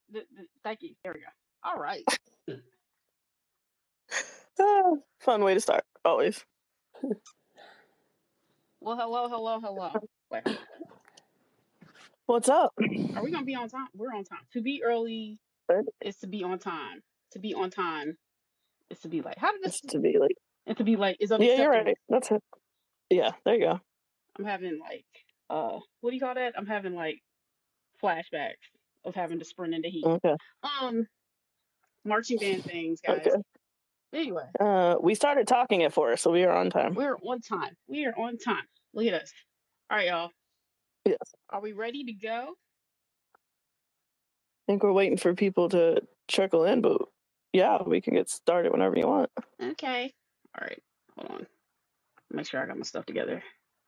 Thank you. There we go. All right. Fun way to start, always. Well, hello. Wait, hold on. What's up? Are we gonna be on time? We're on time. To be early Good. is to be on time. To be on time is to be late. How did this? It's to be like, And to be late is yeah, unacceptable. you're right. That's it. Yeah, there you go. I'm having like, what do you call that? I'm having like flashbacks of having to sprint in the heat. Okay. Marching band things, guys. Okay. Anyway, we started talking at 4, so we are on time. we're on time. We are on time. Look at us. All right, y'all. Yes. Are we ready to go? I think we're waiting for people to trickle in, but yeah, we can get started whenever you want. Okay. All right. Hold on. Make sure I got my stuff together.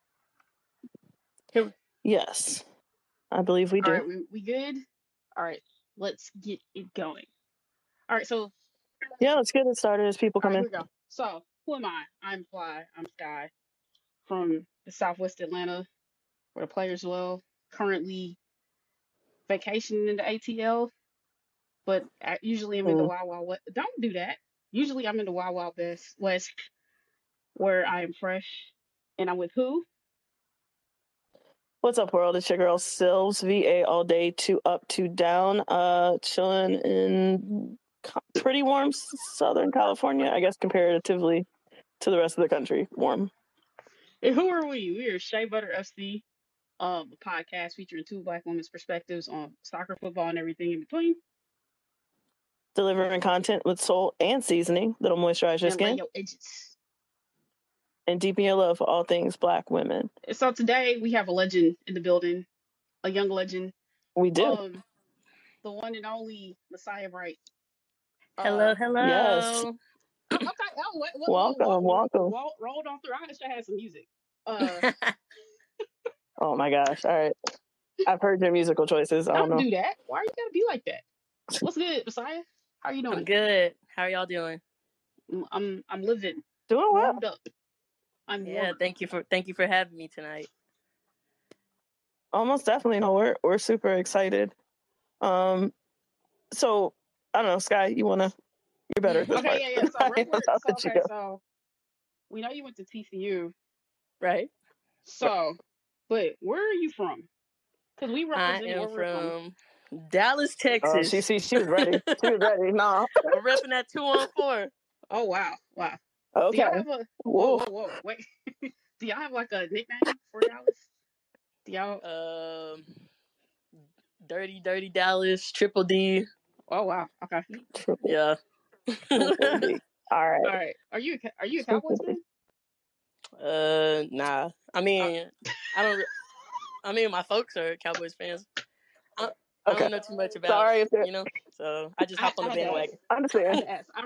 Here. Yes, I believe we do. All right, we good? All right, let's get it going. All right, so Yeah, let's get it started as people come here in. we go. So, who am I? I'm Fly. I'm Sky from the Southwest Atlanta, where the players dwell. Currently vacationing in the ATL, but usually I'm in the Wild Wild West. Don't do that. Usually I'm in the Wild Wild West, where I am fresh, and I'm with who? What's up, world? It's your girl Silves, VA all day, 2 up, 2 down, chilling in pretty warm Southern California, I guess, comparatively to the rest of the country. Warm. And who are we? We are Shea Butter FC, a podcast featuring 2 Black women's perspectives on soccer, football, and everything in between. Delivering content with soul and seasoning that'll moisturize your skin. Your edges. And deepen your love for all things Black women. So today we have a legend in the building, a young legend. We do. The one and only Messiah Bright. Hello. Yes. Okay. Welcome. Rolled on through. I should have had some music. Oh my gosh! All right, I've heard your musical choices. I don't know. Do that. Why are you gotta be like that? What's good, Messiah? How are you doing? I'm good. How are y'all doing? I'm living. Doing well. Warmed up. Thank you for having me tonight. Almost definitely. No, we're super excited. So I don't know, Sky. You're better at this part. Yeah. So we know you went to TCU, right? So, but where are you from? Because we represent. I am from Dallas, Texas. She was ready. She was ready. No, I'm repping that 214. Oh wow. Okay. Do y'all have a whoa? Wait. Do y'all have like a nickname for Dallas? Do y'all Dirty Dallas, Triple D. Oh wow. Okay. Yeah. All right. Are you a Cowboys fan? Nah. I mean, I don't. I mean, my folks are Cowboys fans. I don't know too much about. Sorry, so I just hop on the bandwagon. I understand.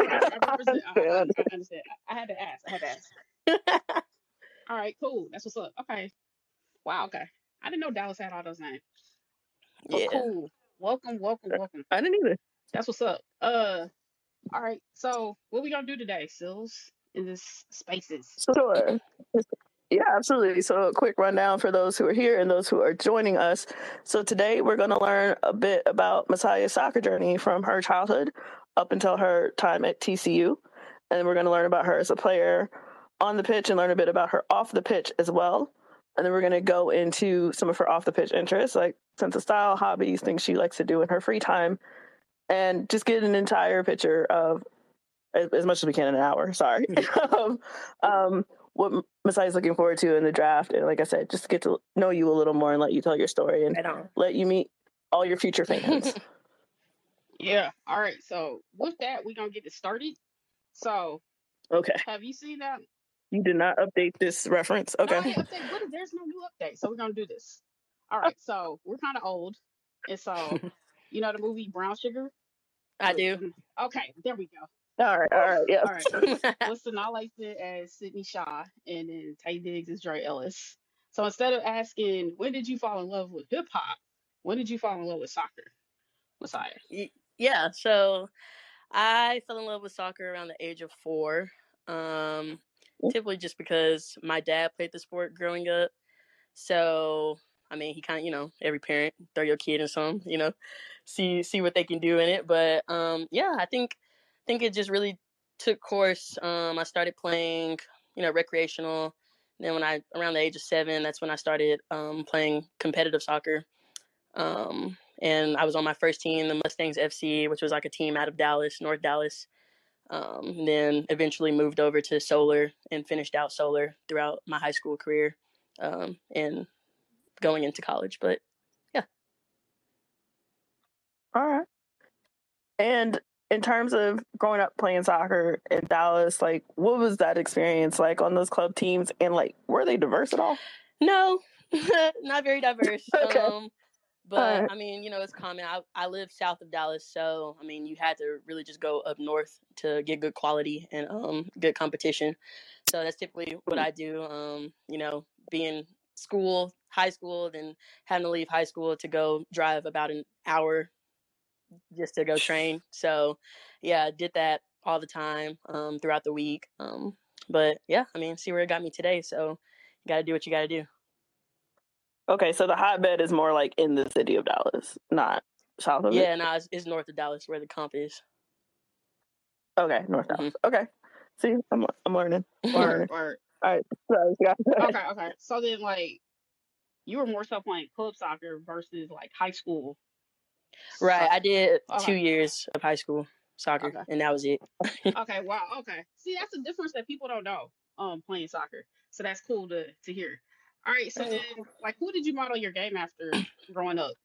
I understand. I had to ask. All right, cool. That's what's up. Okay. Wow. Okay. I didn't know Dallas had all those names. But cool. Welcome. I didn't either. That's what's up. All right. So what we gonna do today, Sills, in this spaces? Sure. Yeah, absolutely. So a quick rundown for those who are here and those who are joining us. So today we're going to learn a bit about Messiah's soccer journey from her childhood up until her time at TCU. And we're going to learn about her as a player on the pitch and learn a bit about her off the pitch as well. And then we're going to go into some of her off the pitch interests, like sense of style, hobbies, things she likes to do in her free time, and just get an entire picture of, as much as we can in an hour, sorry, what Messiah's looking forward to in the draft. And like I said, just get to know you a little more and let you tell your story and let you meet all your future fans. Yeah. All right. So with that, we're going to get it started. So, okay. Have you seen that? You did not update this reference? Okay. No, there's no new update. So we're going to do this. All right. So we're kind of old. And so, you know the movie Brown Sugar? I do. Okay. There we go. All right. Yeah. All right. Listen, I liked it as Sydney Shaw, and then Tay Diggs is Dre Ellis. So instead of asking, when did you fall in love with hip hop? When did you fall in love with soccer, Messiah? Yeah. So I fell in love with soccer around the age of 4. Typically just because my dad played the sport growing up. So, I mean, he kind of, every parent throw your kid in some, see what they can do in it. But yeah, I think it just really took course. I started playing, recreational. Then around the age of 7, that's when I started playing competitive soccer. And I was on my first team, the Mustangs FC, which was like a team out of Dallas, North Dallas. Then eventually moved over to Solar and finished out Solar throughout my high school career and going into college. But yeah. All right. And in terms of growing up playing soccer in Dallas, like, what was that experience like on those club teams? And like, were they diverse at all? No, not very diverse. Okay. But right. I mean, it's common. I live south of Dallas, so I mean, you had to really just go up north to get good quality and good competition. So that's typically what I do. Being high school, then having to leave high school to go drive about an hour just to go train. So yeah, I did that all the time throughout the week. But yeah, I mean, see where it got me today. So you got to do what you got to do. Okay, so the hotbed is more like in the city of Dallas, not south of it? Yeah, no, it's north of Dallas where the comp is. Okay, North Dallas. Okay. See, I'm learning. Word. All right. Sorry, Okay. So then, like, you were more so playing club soccer versus like high school. Right. I did 2 years of high school soccer, and that was it. Okay. Wow. Okay. See, that's a difference that people don't know. Playing soccer. So that's cool to hear. All right. So then, like, who did you model your game after growing up?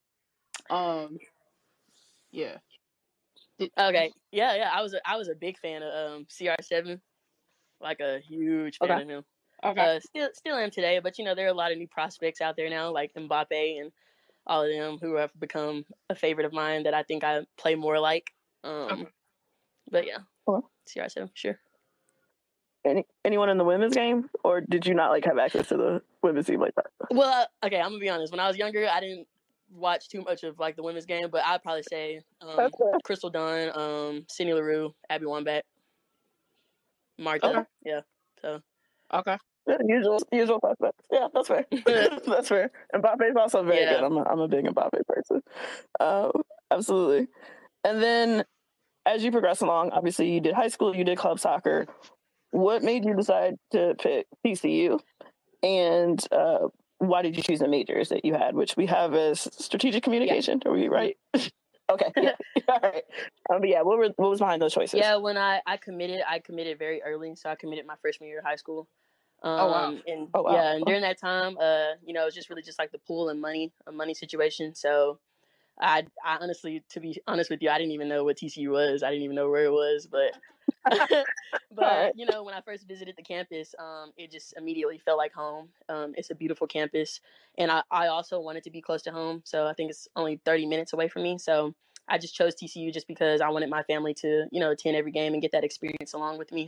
Yeah. Okay. Yeah. I was a big fan of CR7, like a huge fan of him. Okay. Still am today, but there are a lot of new prospects out there now, like Mbappe and all of them, who have become a favorite of mine that I think I play more like. But yeah, CR7 for sure. Anyone in the women's game, or did you not like have access to the women's team like that? Well, okay, I'm gonna be honest. When I was younger, I didn't watch too much of like the women's game, but I'd probably say Crystal Dunn, Cindy LaRue, Abby Wambach, Martha. Yeah. So. Okay. Usual suspects. Yeah, that's fair. That's fair. Mbappe's also very good. I'm a big Mbappe person. Absolutely. And then as you progress along, obviously you did high school, you did club soccer. What made you decide to pick TCU? And why did you choose the majors that you had, which we have as strategic communication? Are we right? Okay. Yeah. All right. Yeah. What was behind those choices? Yeah. When I committed very early, so I committed my freshman year of high school. Wow. Yeah, and during that time, it was just really just like the pool and a money situation. So I honestly, to be honest with you, I didn't even know what TCU was. I didn't even know where it was, but but when I first visited the campus, it just immediately felt like home. It's a beautiful campus, and I also wanted to be close to home, so I think it's only 30 minutes away from me. So I just chose TCU just because I wanted my family to attend every game and get that experience along with me.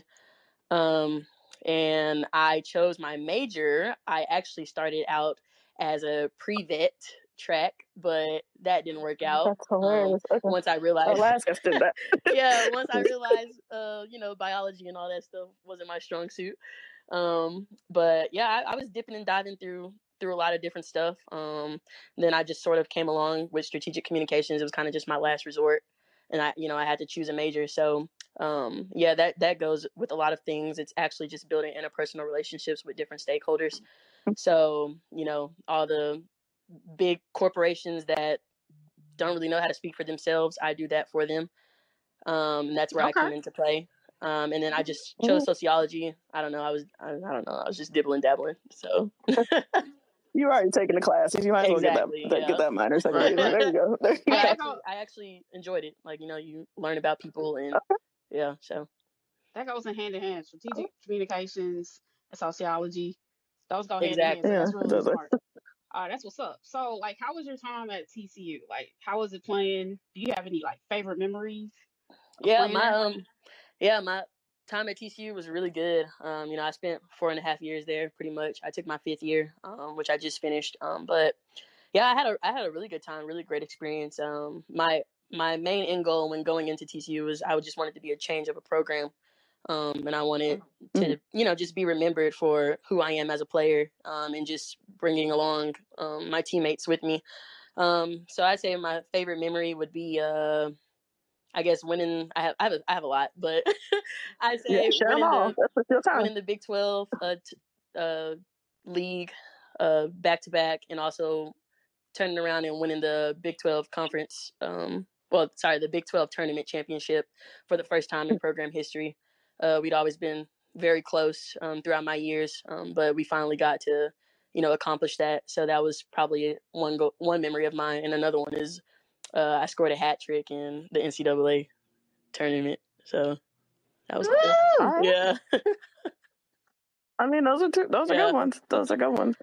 And I chose my major. I actually started out as a pre-vet track, but that didn't work out. That's hilarious. Once I realized, Alaska did that. Yeah, once I realized, biology and all that stuff wasn't my strong suit. But yeah, I was dipping and diving through a lot of different stuff. Then I just sort of came along with strategic communications. It was kind of just my last resort, and I had to choose a major. So yeah, that goes with a lot of things. It's actually just building interpersonal relationships with different stakeholders. So all the big corporations that don't really know how to speak for themselves, I do that for them. That's where I come into play. And then I just chose sociology. I don't know. I was just dibbling dabbling. So you were already taking the classes. You might as well get that minor. Right. There you go. I actually enjoyed it. Like you learn about people and yeah. So that goes in hand in hand. Strategic communications and sociology. Those go hand in exactly. hand. So that's really smart. That's what's up. So, like, how was your time at TCU? Like, how was it playing? Do you have any like favorite memories? Yeah, my time at TCU was really good. I spent 4.5 years there, pretty much. I took my 5th year, which I just finished. But yeah, I had a really good time, really great experience. My main end goal when going into TCU was I just wanted to be a change of a program. And I wanted to, just be remembered for who I am as a player, and just bringing along my teammates with me. So I'd say my favorite memory would be, I guess, winning. I have a lot, but I'd say share them all. That's your time. winning the Big 12 league back to back, and also turning around and winning the Big 12 conference. The Big 12 tournament championship for the first time in program history. We'd always been very close throughout my years, but we finally got to, accomplish that. So that was probably one memory of mine, and another one is I scored a hat trick in the NCAA tournament. So that was cool. Right. Yeah. I mean, those are good ones. Those are good ones.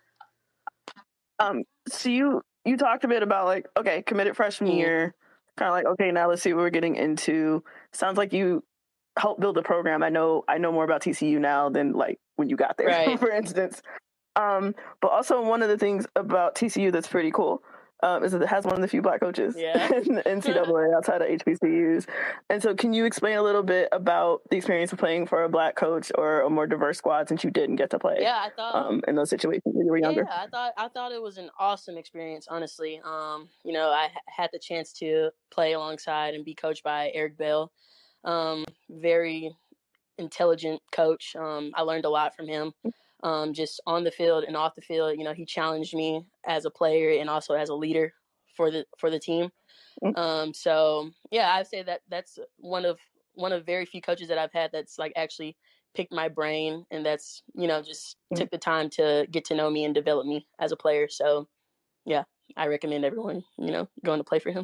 So you talked a bit about like, okay, committed freshman year, kind of like, okay, now let's see what we're getting into. Sounds like you helped build the program. I know more about TCU now than like when you got there, Right. for instance. But also one of the things about TCU that's pretty cool is that it has one of the few Black coaches in the NCAA outside of HBCUs. And so can you explain a little bit about the experience of playing for a Black coach or a more diverse squad since you didn't get to play I thought, in those situations when you were younger? Yeah, I thought it was an awesome experience, honestly. I had the chance to play alongside and be coached by Eric Bell. Very intelligent coach. I learned a lot from him. Just on the field and off the field, he challenged me as a player and also as a leader for the team. So yeah, I'd say that's one of very few coaches that I've had that's like actually picked my brain and that's just took the time to get to know me and develop me as a player. So yeah, I recommend everyone going to play for him.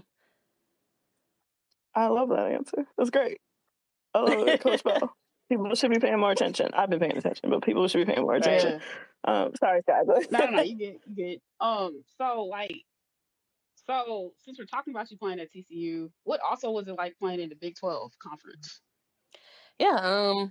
I love that answer. That's great. I love it, Coach Bell. People should be paying more attention. I've been paying attention, but people should be paying more attention. Sorry, guys. No, you get. So since we're talking about you playing at TCU, what also was it like playing in the Big 12 conference? Yeah,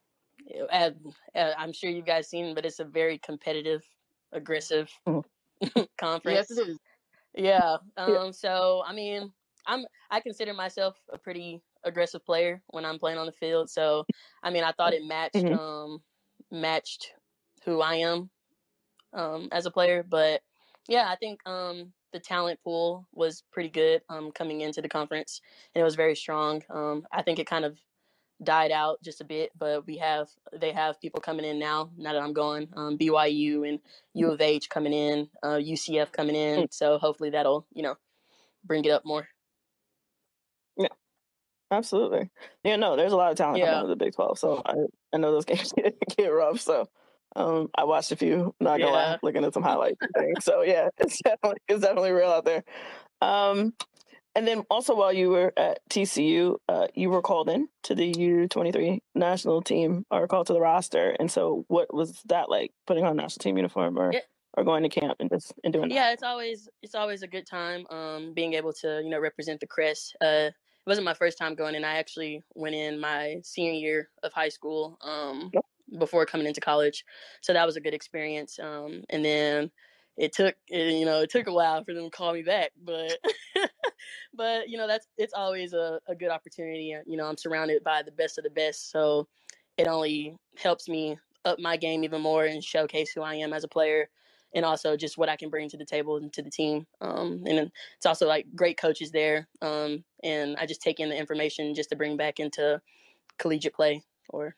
I'm sure you guys seen, but it's a very competitive, aggressive conference. Yes, it is. Yeah. So I mean, I consider myself a pretty aggressive player when I'm playing on the field. So I mean, I thought it matched who I am as a player. But yeah, I think the talent pool was pretty good coming into the conference, and it was very strong. I think it kind of died out just a bit, but they have people coming in now that I'm going. BYU and U of H coming in, UCF coming in. So hopefully that'll bring it up more. Yeah, absolutely. Yeah, no, there's a lot of talent coming out of the Big 12, so I know those games get rough. So I watched a few, not gonna lie, looking at some highlights and things. So yeah, it's definitely real out there. And then also while you were at TCU, you were called in to the U23 national team or called to the roster. And so what was that like, putting on a national team uniform or going to camp and doing that? Yeah, it's always a good time being able to, represent the crest. It wasn't my first time going in. I actually went in my senior year of high school before coming into college. So that was a good experience. And then it took a while for them to call me back, but but it's always a good opportunity. I'm surrounded by the best of the best, so it only helps me up my game even more and showcase who I am as a player, and also just what I can bring to the table and to the team. And it's also like great coaches there, and I just take in the information just to bring back into collegiate play. Or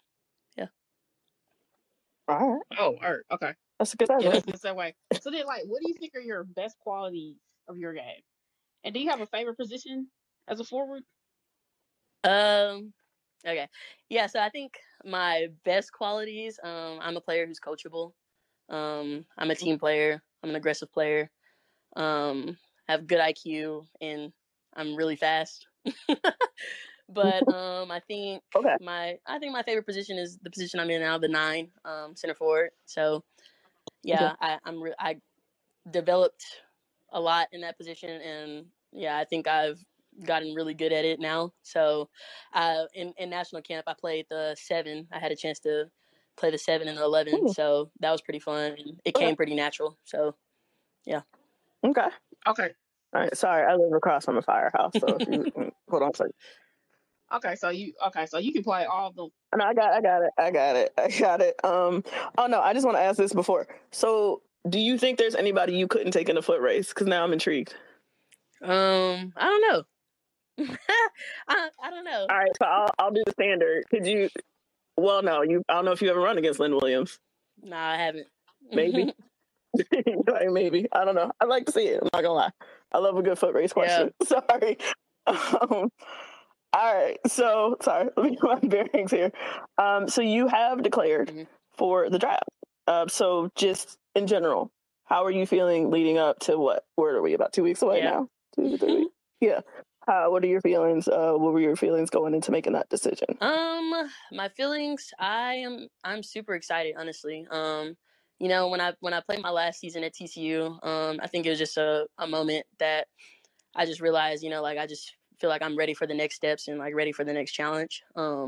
all right. Oh, all right. Okay. That's a good idea. Yeah, that's a good segue. So then, like, what do you think are your best qualities of your game? And do you have a favorite position as a forward? Okay. Yeah, so I think my best qualities, I'm a player who's coachable. I'm a team player. I'm an aggressive player. Have good IQ, and I'm really fast. But I think my favorite position is the position I'm in now, the 9, center forward. So yeah, I developed a lot in that position, and yeah, I think I've gotten really good at it now. So in national camp, I played the 7. I had a chance to play the 7 and the 11, so that was pretty fun, and it came pretty natural. So yeah. Okay. All right. Sorry, I live across from a firehouse, so if you hold on a second. Okay, so you can play all the. No, I got it. Oh no, I just want to ask this before. So, do you think there's anybody you couldn't take in a foot race? Because now I'm intrigued. I don't know. I don't know. All right, so I'll do the standard. Could you? Well, no, I don't know if you ever run against Lynn Williams. Nah, I haven't. Maybe. Like, maybe. I don't know. I'd like to see it. I'm not gonna lie. I love a good foot race question. Yeah. Sorry. All right. So sorry. Let me get my bearings here. So you have declared for the draft. So just in general, how are you feeling leading up to what? Where are we? About 2 weeks away now? 2 to 3 weeks? Yeah. What are your feelings? What were your feelings going into making that decision? My feelings, I'm super excited, honestly. You know, when I played my last season at TCU, I think it was just a moment that I just realized, you know, like I just feel like I'm ready for the next steps and like ready for the next challenge.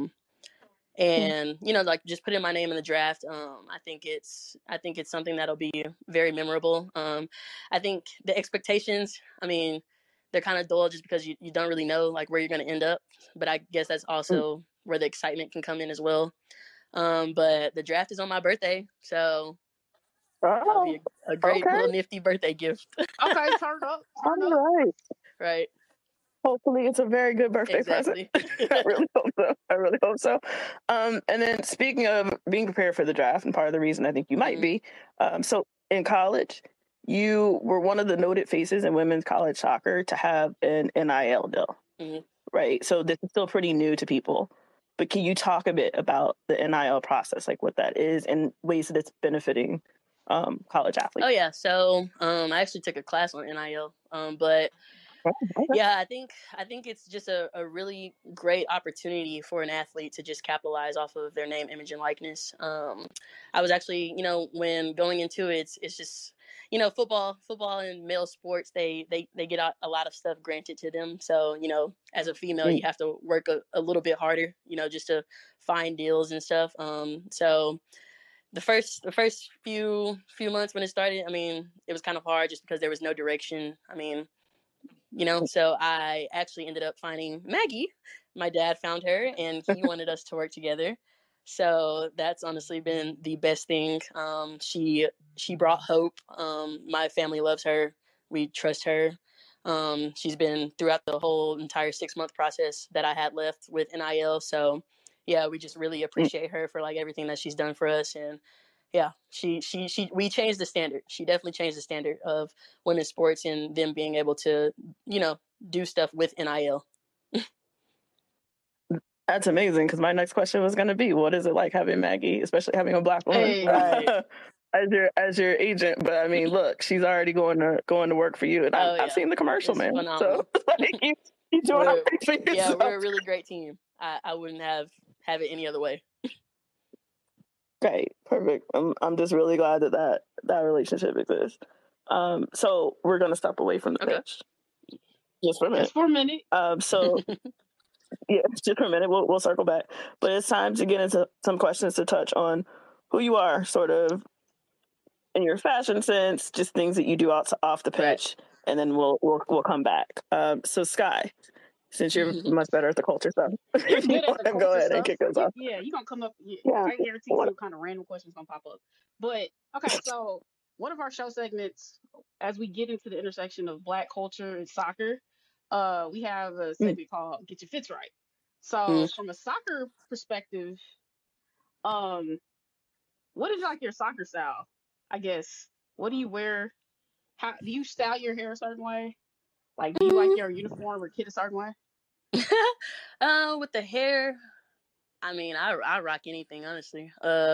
And you know, like just putting my name in the draft, I think it's something that'll be very memorable. I think the expectations, I mean, they're kind of dull just because you don't really know like where you're going to end up. But I guess that's also where the excitement can come in as well. But the draft is on my birthday, so that'll be a great little nifty birthday gift. Okay, turn up. Right. Hopefully it's a very good birthday present. I really hope so. And then speaking of being prepared for the draft, and part of the reason I think you might be, so in college, you were one of the noted faces in women's college soccer to have an NIL deal, right? So this is still pretty new to people. But can you talk a bit about the NIL process, like what that is and ways that it's benefiting college athletes? Oh, yeah. So I actually took a class on NIL, but yeah, I think it's just a really great opportunity for an athlete to just capitalize off of their name, image, and likeness. I was actually, you know, when going into it, it's just, you know, football and male sports, they get a lot of stuff granted to them. So, you know, as a female, you have to work a little bit harder, you know, just to find deals and stuff. So the first few months when it started, I mean, it was kind of hard just because there was no direction. I mean, you know, so I actually ended up finding Maggie. My dad found her and he wanted us to work together. So that's honestly been the best thing. She brought hope. My family loves her. We trust her. She's been throughout the whole entire 6-month process that I had left with NIL. So yeah, we just really appreciate her for like everything that she's done for us. And yeah, we changed the standard. She definitely changed the standard of women's sports and them being able to, you know, do stuff with NIL. That's amazing, because my next question was going to be, what is it like having Maggie, especially having a Black woman as your agent? But I mean, look, she's already going to work for you, and I've seen the commercial, man. Phenomenal. So like, you doing all right for yourself. Yeah, we're a really great team. I wouldn't have it any other way. Great, perfect. I'm just really glad that relationship exists. So we're going to step away from the pitch just for a minute. Just for a minute. So. Yeah, just for a minute. We'll circle back. But it's time to get into some questions to touch on who you are, sort of, in your fashion sense, just things that you do off the pitch, and then we'll come back. So Sky, since you're much better at the culture stuff, if you want to go ahead and kick us off. Yeah, you're going to come up. Yeah, I guarantee some kind of random questions going to pop up. But, okay, so one of our show segments, as we get into the intersection of Black culture and soccer, we have a segment called Get Your Fits Right. So from a soccer perspective, what is like your soccer style? I guess, what do you wear? How do you style your hair a certain way? Like, do you like your uniform or kit a certain way? With the hair, I mean, I rock anything, honestly.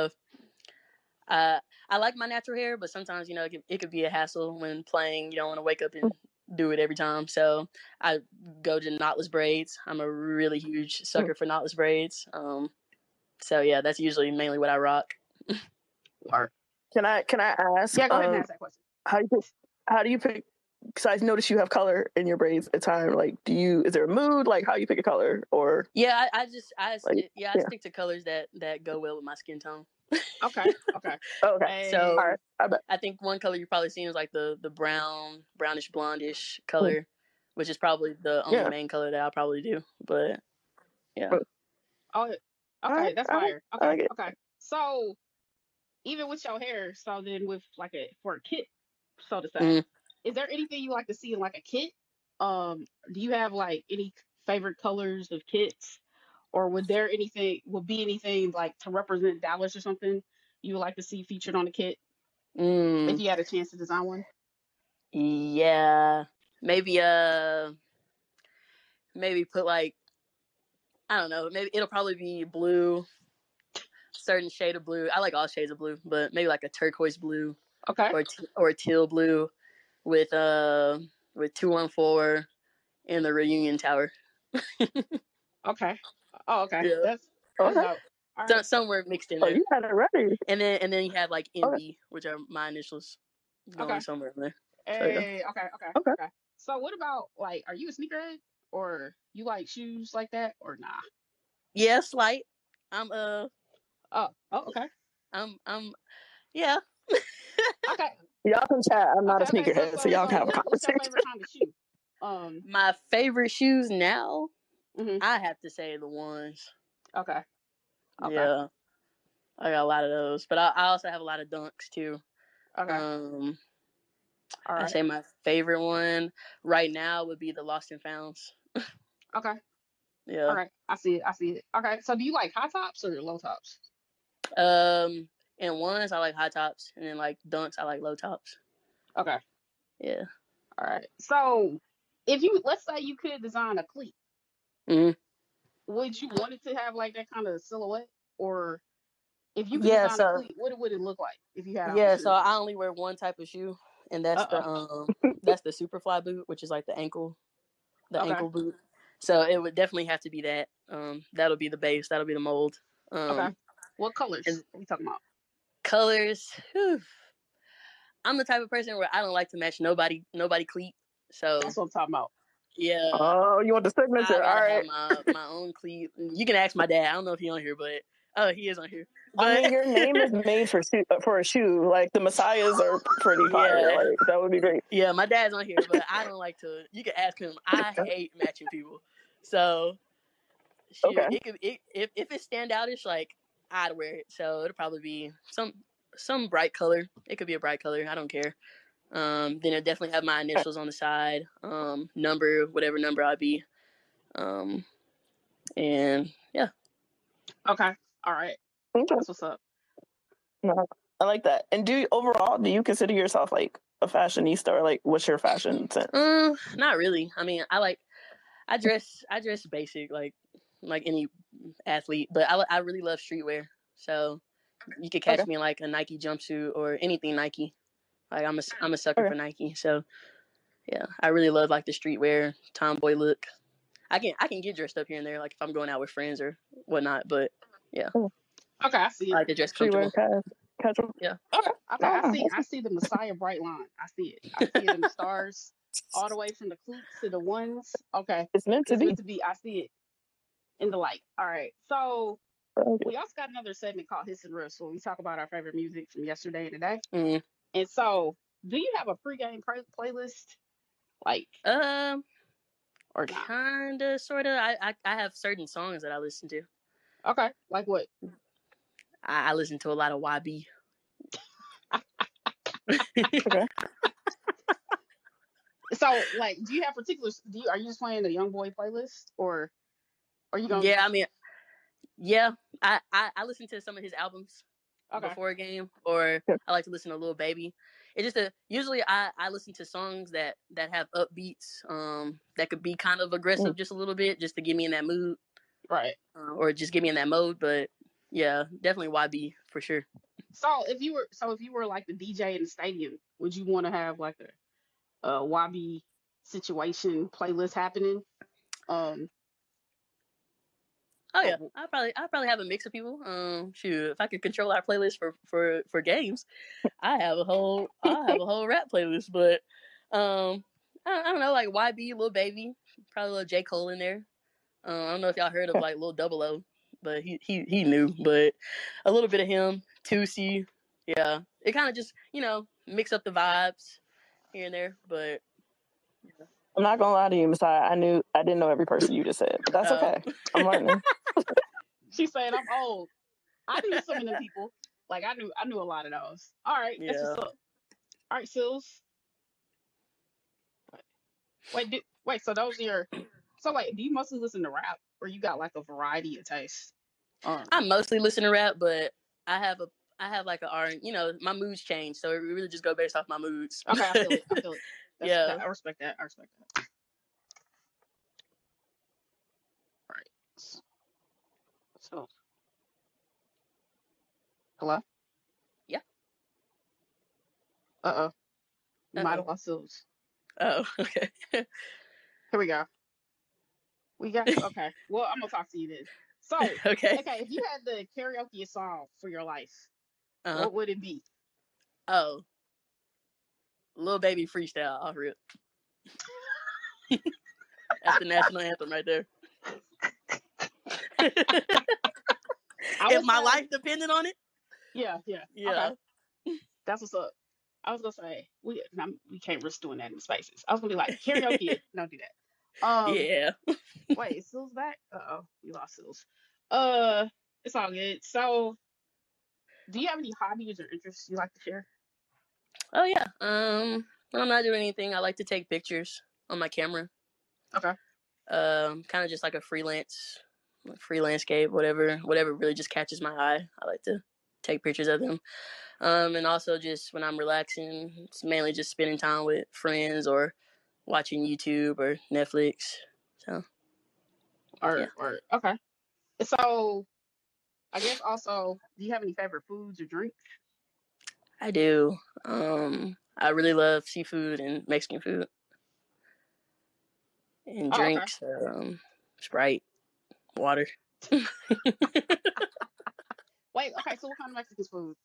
I like my natural hair, but sometimes, you know, it could be a hassle when playing. You don't want to wake up and do it every time. So I go to knotless braids. I'm a really huge sucker for knotless braids. So yeah, that's usually mainly what I rock. Can I ask? Yeah, go ahead and ask that question. How do you pick? Because I noticed you have color in your braids at time. Like, is there a mood? Like, how you pick a color? Or yeah, I stick to colors that go well with my skin tone. Okay. So I think one color you've probably seen is like the brownish blondish color, which is probably the only main color that I'll probably do. But yeah. Oh, okay, that's fire. Okay. So even with your hair, so then with like for a kit, so to say, Mm. is there anything you like to see in like a kit? Do you have like any favorite colors of kits, or would be anything like to represent Dallas or something you would like to see featured on the kit if Mm. you had a chance to design one? Yeah, maybe maybe put like, I don't know, maybe it'll probably be blue, certain shade of blue. I like all shades of blue, but maybe like a turquoise blue Okay. or teal blue with 214 in the reunion tower. Okay. Oh, okay. Yeah, That's Okay. dope. All so, right. somewhere mixed in Oh, there. you had it ready. And then you have like Okay. MB, which are my initials, going Okay. somewhere in there. So yeah. Hey, okay, okay, Okay. okay. So what about like, are you a sneakerhead or you like shoes like that or nah? Yeah, slight. I'm Oh, okay, I'm yeah. okay, Y'all can chat. I'm not a okay. So sneakerhead, so y'all can have a what's your conversation. favorite kind of shoe? Um, My favorite shoes now, mhm, I have to say the ones. okay, okay, Yeah, I got a lot of those, but I also have a lot of dunks too. okay. Um, All I right, say my favorite one right now would be the Lost and Founds. okay, all Yeah. right. I see it. I see it. Okay. So do you like high tops or low tops? And ones I like high tops, and then like dunks I like low tops. Okay. Yeah. All right. So if you let's say you could design a cleat, Hmm. would you want it to have like that kind of silhouette, or if you could Yeah. design a So cleat, what would it look like if you had an yeah. So opportunity? I only wear one type of shoe, and Uh that's the Superfly boot, which is like the oh. Okay. ankle boot. So it would definitely have to be that. That'll be the base. That'll be the mold. Okay. What And colors are we talking about? colors. Whew, I'm the type of person where I don't like to match nobody cleat. So That's what I'm talking about. yeah, Oh, you want the I signature? All gotta have right. my own cleat. You can ask my dad. I don't know if he's on here, but oh, he is on here. I But mean, your name is made for a shoe. Like the Messiahs are pretty fire. yeah, Like that would be great. yeah, my dad's on here, but I don't like to. You can ask him. I hate matching people. So shoot, Okay. if it's standoutish, like I'd wear it. So it'll probably be some bright color. It could be a bright color. I don't care. Then it'll definitely have my initials on the side. Number, whatever number I'd be. And yeah. Okay. All right. Okay. That's what's up. No, I like that. And do you consider yourself like a fashionista, or like what's your fashion sense? Not really. I mean, I dress basic like any athlete, but I really love streetwear. So you could catch me in like a Nike jumpsuit or anything Nike. Like I'm a sucker for Nike. So yeah, I really love like the streetwear tomboy look. I can get dressed up here and there, like if I'm going out with friends or whatnot. But yeah, Okay, I see I it. like to dress Streetwear comfortable. casual. Yeah. Okay. Okay, I see the Messiah bright line. I see it. I see it in the stars, all the way from the cleats to the ones. Okay, It's meant to it's be. meant to be. I see it in the light. All right. So Okay. we also got another segment called Hits and Riffs, where we talk about our favorite music from yesterday and today. Mm. And so, do you have a pregame playlist, like, or not? Kinda, sorta. I have certain songs that I listen to. Okay, like what? I listen to a lot of YB. Okay. So, like, do you have particular? Are you just playing the Young Boy playlist, or are you gonna? Yeah, I mean, yeah. I listen to some of his albums Okay. before a game, or Yeah. I like to listen to Lil Baby. It's just usually I listen to songs that have upbeats, that could be kind of aggressive just a little bit, just to get me in that mood, Right. or just get me in that mode. But yeah, definitely YB for sure. So if you were like the DJ in the stadium, would you want to have like a YB situation playlist happening? Oh yeah, I probably have a mix of people. Shoot, if I could control our playlist for games, I have a whole rap playlist. But I don't know, like YB, Lil Baby, probably a little J Cole in there. I don't know if y'all heard of like Lil Double O, but he knew. But a little bit of him, Tusi, yeah. It kind of just mix up the vibes here and there. But I'm not gonna lie to you, Messiah. I didn't know every person you just said, but that's okay. I'm learning. She's saying I'm old. I knew some of them people. Like I knew a lot of those. All right, that's Yeah. what's up. All right, Sills. Wait. So those are your. So wait, do you mostly listen to rap, or you got like a variety of tastes? I mostly listen to rap, but I have like a R. You know, my moods change, so it really just go based off my moods. Okay, I feel it. Yeah. I respect that. All right. So, hello. Yeah. Uh-oh. You might Uh-oh. have lost Sills. Oh, okay. Here we go. We got okay. Well, I'm gonna talk to you then. So, Okay. if you had to karaoke a song for your life, Uh-huh. what would it be? Oh, Lil Baby freestyle off rip. That's the national anthem right there. If my life depended on it. Yeah. Okay. That's what's up. I was gonna say we can't risk doing that in spaces. I was gonna be like karaoke. Don't do that. Yeah. Wait, is Sills back? Uh-oh, we lost Sills. It's all good. So, do you have any hobbies or interests you like to share? Oh yeah. When I'm not doing anything, I like to take pictures on my camera. Okay. Kind of just like a freelance landscape, whatever really just catches my eye. I like to take pictures of them. And also just when I'm relaxing, it's mainly just spending time with friends or watching YouTube or Netflix. So. Or okay. So, I guess also, do you have any favorite foods or drinks? I do. I really love seafood and Mexican food. And drinks, okay. Sprite, water. Wait, okay, so what kind of Mexican food?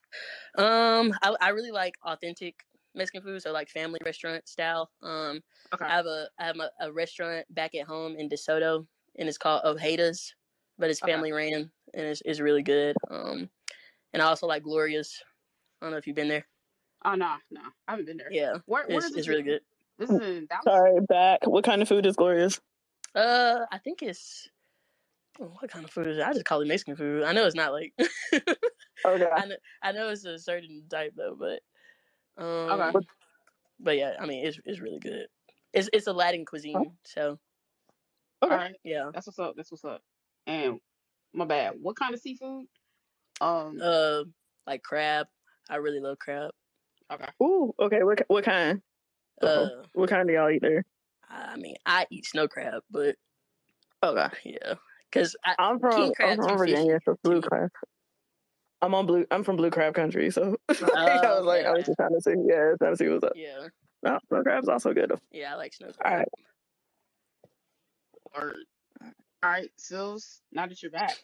I really like authentic Mexican food, so like family restaurant style. Okay. I have a restaurant back at home in DeSoto, and it's called Ojeda's, but it's family ran, and it's really good. And I also like Gloria's. I don't know if you've been there. Oh no, I haven't been there. Yeah, where is it's really good. This is in Dallas. Sorry, back. What kind of food is Gloria's? I think it's what kind of food is it? I just call it Mexican food. I know it's not like. Okay. I know it's a certain type though, but okay. But yeah, I mean it's really good. It's a Latin cuisine, so. Okay. All right. Yeah. That's what's up. And my bad. What kind of seafood? Like crab. I really love crab. Okay. Ooh. Okay. What kind? What kind do y'all eat there? I mean, I eat snow crab, but okay. Yeah, because I'm from Virginia, so blue crab. I'm from blue crab country, so I was just trying to see what's up. Yeah. No, snow crab's also good. Yeah, I like snow crab. All right, Sills. Now that you're back,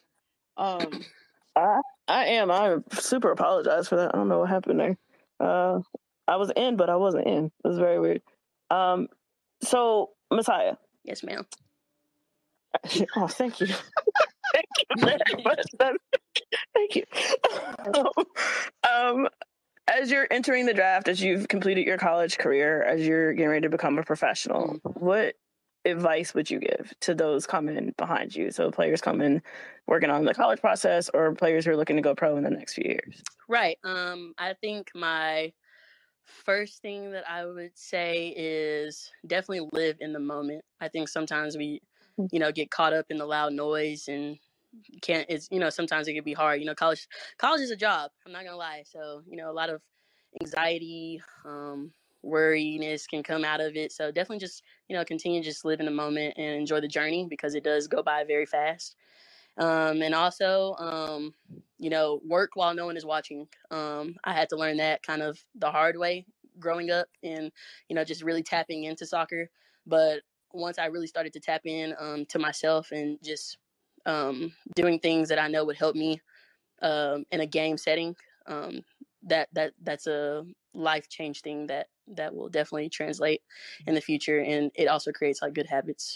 I am. I super apologize for that. I don't know what happened there. I was in, but I wasn't in. It was very weird. So Messiah. Yes, ma'am. Oh, thank you. Thank you very much. Thank you. As you're entering the draft, as you've completed your college career, as you're getting ready to become a professional, what advice would you give to those coming behind you? So players coming, working on the college process, or players who are looking to go pro in the next few years? Right. I think my first thing that I would say is definitely live in the moment. I think sometimes we, get caught up in the loud noise and sometimes it can be hard. College is a job. I'm not gonna lie. So, a lot of anxiety, worriness can come out of it. So definitely just, continue to just live in the moment and enjoy the journey because it does go by very fast. And also, work while no one is watching. I had to learn that kind of the hard way growing up and, just really tapping into soccer. But once I really started to tap in to myself and just doing things that I know would help me in a game setting, that's a life change thing that will definitely translate in the future. And it also creates like good habits.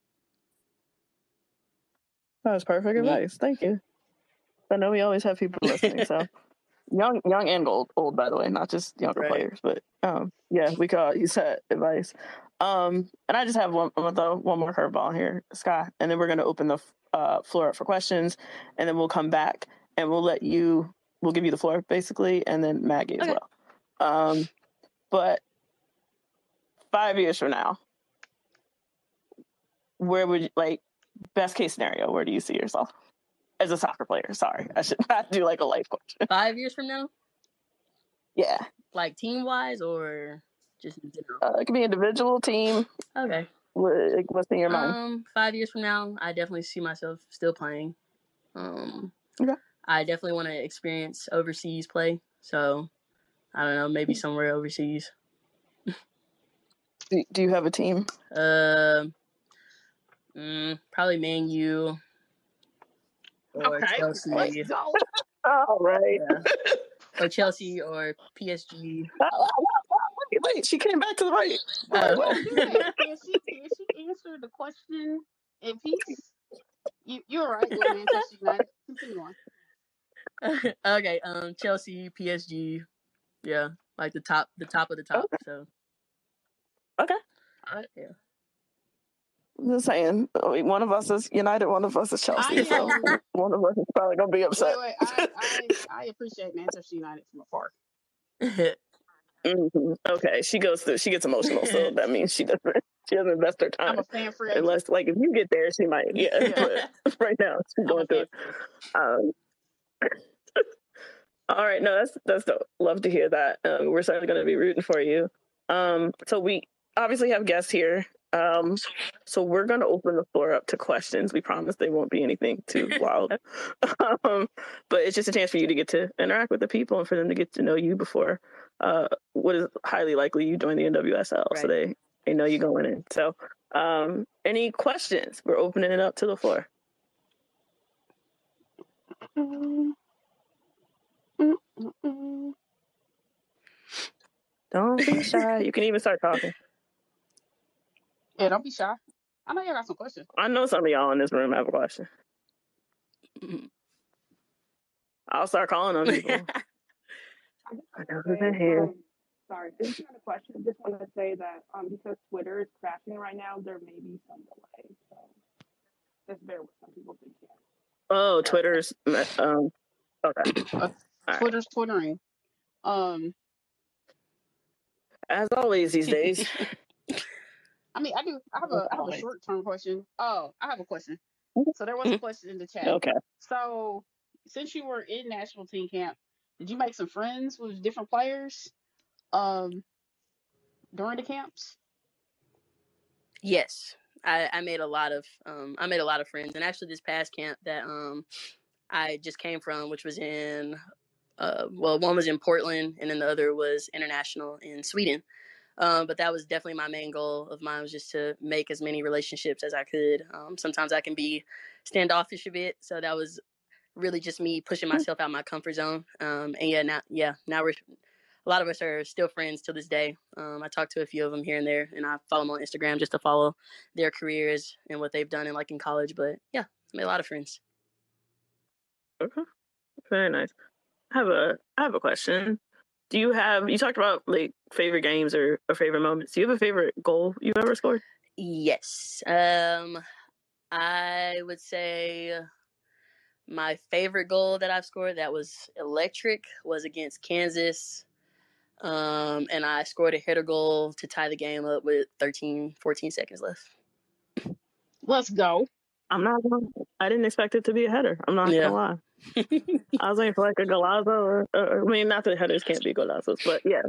That was perfect advice. Thank you. I know we always have people listening, so young and old, by the way, not just younger players. But we could all use that advice. And I just have one more curveball here, Sky, and then we're going to open the floor up for questions, and then we'll come back and we'll let you we'll give you the floor basically, and then Maggie as well. But 5 years from now, where would you, like, best case scenario, where do you see yourself as a soccer player? Sorry, I should not do like a life question. 5 years from now? Yeah. Like team wise or just in general? It can be individual, team. Okay. What's in your mind? 5 years from now, I definitely see myself still playing. Okay. I definitely want to experience overseas play. So, I don't know, maybe somewhere overseas. Do you have a team? Probably Man U or Chelsea. Let's go. All right. Yeah. Or Chelsea or PSG. Wait, she came back to the right. Can she answer the question in peace? You're right with Manchester United. Continue on. Okay, Chelsea, PSG, yeah, like the top of the top. Okay. So. Okay. All right. Yeah. I'm just saying, one of us is United, one of us is Chelsea, so one of us is probably gonna be upset. Wait, I appreciate Manchester United from afar. Mm-hmm. Okay, she gets emotional, so that means she doesn't invest her time. I'm a fan for unless, like, if you get there, she might. Yeah. But right now she's going through it. All right, no, that's dope. Love to hear that. We're certainly going to be rooting for you. So we obviously have guests here. So we're going to open the floor up to questions. We promise they won't be anything too wild. But it's just a chance for you to get to interact with the people and for them to get to know you before what is highly likely you join the NWSL. Right. So they know you going in. So any questions? We're opening it up to the floor. Don't be shy. You can even start talking. Yeah, don't be shy. I know you got some questions. I know some of y'all in this room have a question. I'll start calling on people. I know who's in here. Sorry, this is not a question. I just want to say that because Twitter is crashing right now, there may be some delay. So just bear with some people if they can. Oh, Twitter's okay. Twitter's twittering. As always these days. I mean, I have a short-term question. Oh, I have a question. So there was a question in the chat. Okay. So since you were in national team camp, did you make some friends with different players during the camps? Yes, I made a lot of friends, and actually this past camp that I just came from, which was in one was in Portland, and then the other was international in Sweden. But that was definitely my main goal of mine, was just to make as many relationships as I could. Sometimes I can be standoffish a bit, so that was really just me pushing myself out my comfort zone. And now we're a lot of us are still friends till this day. I talk to a few of them here and there, and I follow them on Instagram just to follow their careers and what they've done in college. But yeah, I made a lot of friends. Okay, very nice. I have a question. You talked about like favorite games or favorite moments. Do you have a favorite goal you've ever scored? Yes. I would say my favorite goal that I've scored that was electric was against Kansas. And I scored a header goal to tie the game up with 14 seconds left. Let's go. I didn't expect it to be a header. I'm not gonna lie. I was waiting for like a golazo or I mean, not that headers can't be golazos, but yeah.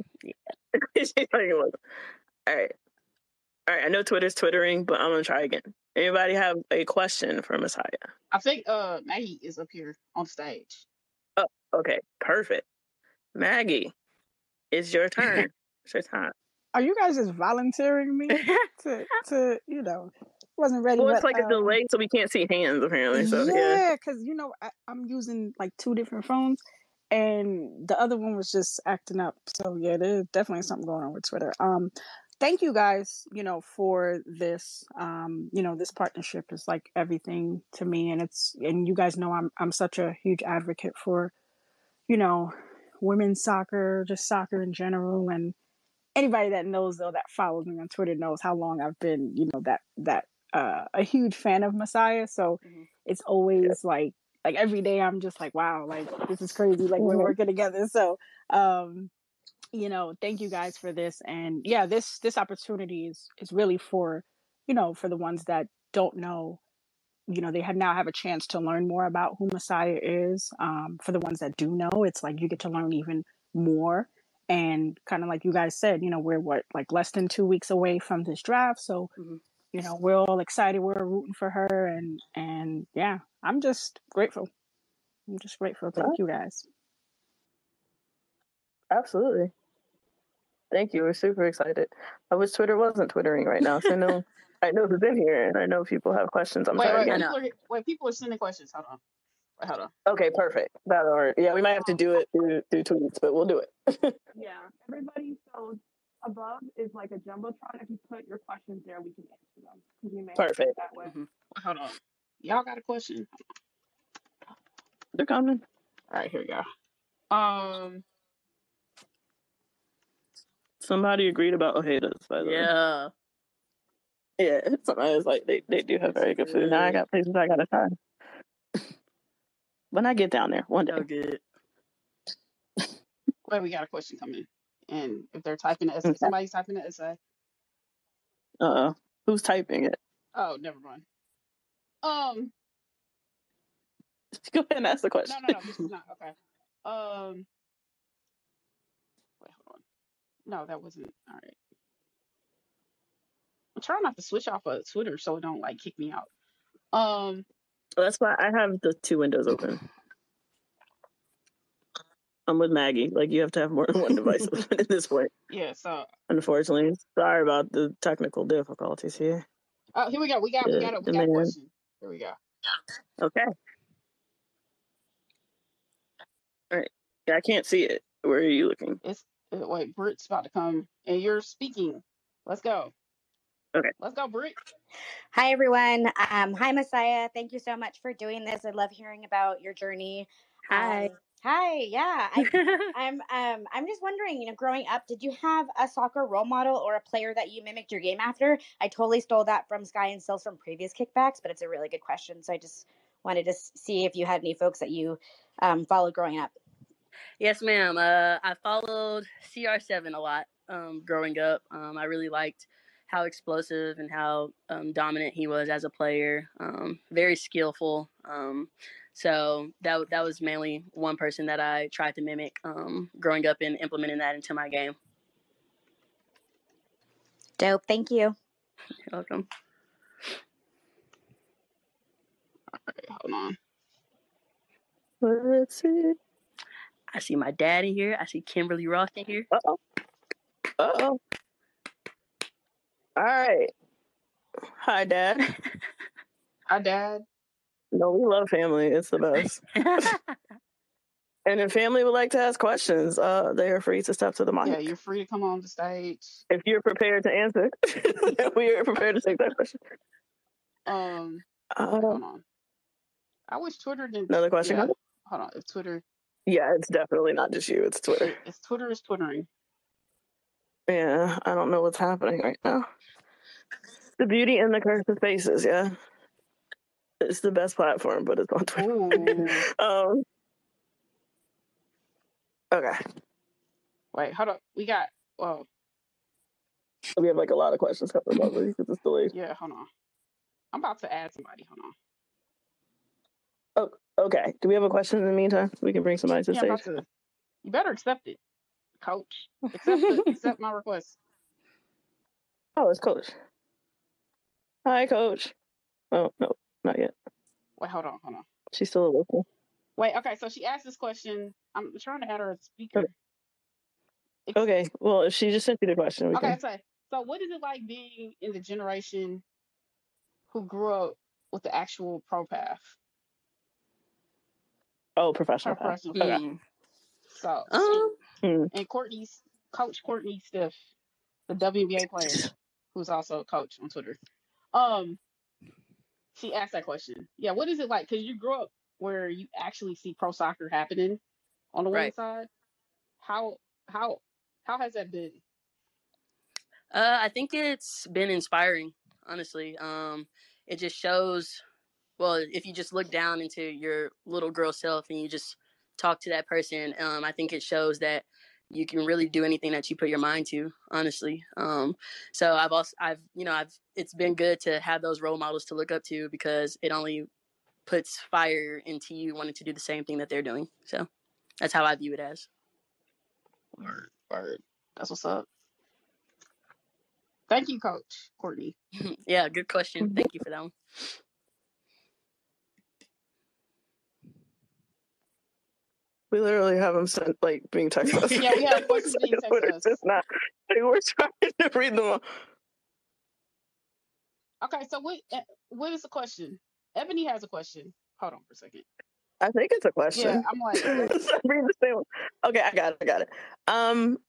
All right. I know Twitter's twittering, but I'm gonna try again. Anybody have a question for Messiah? I think Maggie is up here on stage. Oh, okay, perfect. Maggie, it's your turn. It's your time. Are you guys just volunteering me to wasn't ready? Well, it's like a delay, so we can't see hands apparently. So yeah, because I'm using like 2 different phones, and the other one was just acting up. So yeah, there's definitely something going on with Twitter. Thank you guys, for this. This partnership is like everything to me, and you guys know I'm such a huge advocate for, women's soccer, just soccer in general, and anybody that knows that follows me on Twitter knows how long I've been, a huge fan of Messiah. So it's always like like every day I'm just like, wow, like this is crazy. Like we're working together. So, you know, thank you guys for this. And yeah, this opportunity is really for, you know, for the ones that don't know, you know, they now have a chance to learn more about who Messiah is. For the ones that do know, it's like you get to learn even more. And kind of like you guys said, you know, we're like less than 2 weeks away from this draft. So, you know, we're all excited. We're rooting for her. And yeah, I'm just grateful. I'm just grateful. Thank you guys. Absolutely. Thank you. We're super excited. I wish Twitter wasn't twittering right now. So I know who's in here, and I know people have questions. I'm sorry. People are sending questions. Hold on. Okay, perfect. That'll work. Yeah, we might have to do it through tweets, but we'll do it. Yeah, everybody. So above is like a jumbotron. If you put your questions there, we can answer them. We may perfect. That way. Hold on. Y'all got a question? They're coming. All right, here we go. Somebody agreed about Ojeda's, by the way. Yeah, somebody was like, they do have very good food. Now I got places I gotta try. When I get down there one day. Oh, good. Wait, we got a question coming. And if they're typing it, somebody's typing it, essay. Who's typing it? Oh, never mind. Go ahead and ask the question. No, this is not okay. Wait, hold on. No, that wasn't all right. I'm trying not to switch off of Twitter so it don't like kick me out. That's why I have the 2 windows open. I'm with Maggie. Like, you have to have more than one device open at this point. Yeah, so unfortunately, sorry about the technical difficulties here. Oh, here we go. We got a question. Here we go. Okay. All right. Yeah, I can't see it. Where are you looking? Wait, Britt's about to come, and you're speaking. Let's go. Okay. Let's go, Britt. Hi, everyone. Hi, Messiah. Thank you so much for doing this. I love hearing about your journey. Hi. Hi. Yeah. I'm just wondering, you know, growing up, did you have a soccer role model or a player that you mimicked your game after? I totally stole that from Sky and Sills from previous kickbacks, but it's a really good question. So I just wanted to see if you had any folks that you followed growing up. Yes, ma'am. I followed CR7 a lot growing up. I really liked how explosive and how dominant he was as a player. Very skillful. So that was mainly one person that I tried to mimic growing up and implementing that into my game. Dope. Thank you. You're welcome. All right, hold on. Let's see. I see my dad in here. I see Kimberly Ross in here. All right. Hi, Dad. Hi, Dad. No, we love family. It's the best. And if family would like to ask questions, they are free to step to the mic. Yeah, you're free to come on the stage. If you're prepared to answer, we are prepared to take that question. Hold on. I wish Twitter didn't. Another question? Yeah. Hold on. If Twitter. Yeah, it's definitely not just you. It's Twitter. It's Twitter is Twittering. Yeah, I don't know what's happening right now. The beauty and the curse of faces, yeah. It's the best platform, but it's on Twitter. Okay. Wait, hold up. We have like a lot of questions coming up because it's delayed. Yeah, hold on. I'm about to add somebody. Hold on. Oh, okay. Do we have a question in the meantime? We can bring somebody to the stage. You better accept it, Coach. Accept my request. Oh, it's Coach. Hi, Coach. Oh, no, not yet. Wait, hold on. She's still a local. Wait, okay, so she asked this question. I'm trying to add her as speaker. Okay, well, if she just sent you the question, so what is it like being in the generation who grew up with the actual pro path? Oh, professional path. Okay. So, and Coach Courtney Stiff, the WNBA player, who's also a coach on Twitter. She asked that question. Yeah, what is it like? Because you grew up where you actually see pro soccer happening on the women's side. How has that been? I think it's been inspiring, honestly. It just shows well, if you just look down into your little girl self and you just talk to that person, I think it shows that you can really do anything that you put your mind to, honestly. So it's been good to have those role models to look up to, because it only puts fire into you wanting to do the same thing that they're doing. So that's how I view it as. Word. That's what's up. Thank you, Coach Courtney. Yeah, good question. Thank you for that one. We literally have them sent, like, being texted us. Yeah, we have questions being texted us. It's not. Like, we're trying to read them all. Okay, so what is the question? Ebony has a question. Hold on for a second. I think it's a question. Yeah, I'm like, Let's read the same one. Okay, I got it.